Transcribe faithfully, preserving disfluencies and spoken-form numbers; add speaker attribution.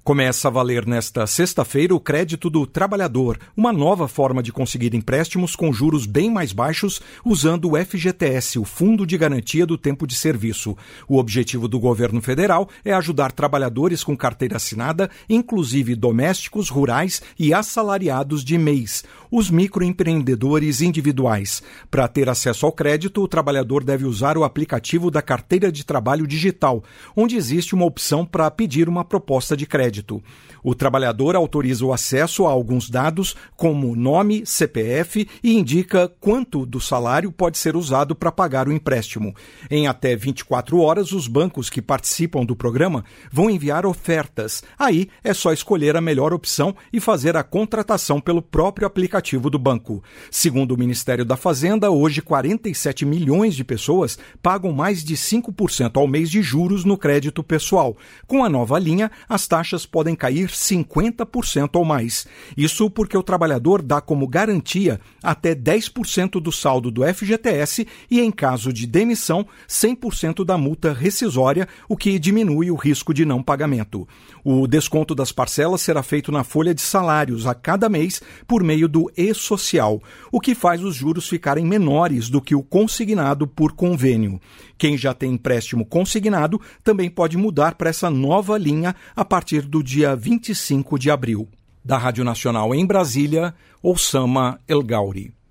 Speaker 1: Começa a valer nesta sexta-feira o crédito do trabalhador, uma nova forma de conseguir empréstimos com juros bem mais baixos usando o F G T S, o Fundo de Garantia do Tempo de Serviço. O objetivo do governo federal é ajudar trabalhadores com carteira assinada, inclusive domésticos, rurais e assalariados de M E I S, os microempreendedores individuais. Para ter acesso ao crédito, o trabalhador deve usar o aplicativo da Carteira de Trabalho Digital, onde existe uma opção para pedir uma proposta de crédito. O trabalhador autoriza o acesso a alguns dados, como nome, C P F, e indica quanto do salário pode ser usado para pagar o empréstimo. Em até vinte e quatro horas, os bancos que participam do programa vão enviar ofertas. Aí é só escolher a melhor opção e fazer a contratação pelo próprio aplicativo do banco. Segundo o Ministério da Fazenda, hoje quarenta e sete milhões de pessoas pagam mais de cinco por cento ao mês de juros no crédito pessoal. Com a nova linha, as taxas podem cair cinquenta por cento ou mais. Isso porque o trabalhador dá como garantia até dez por cento do saldo do F G T S e, em caso de demissão, cem por cento da multa rescisória, o que diminui o risco de não pagamento. O desconto das parcelas será feito na folha de salários a cada mês por meio do e-social, o que faz os juros ficarem menores do que o consignado por convênio. Quem já tem empréstimo consignado também pode mudar para essa nova linha a partir do dia vinte e cinco de abril. Da Rádio Nacional em Brasília, Oussama El Gauri.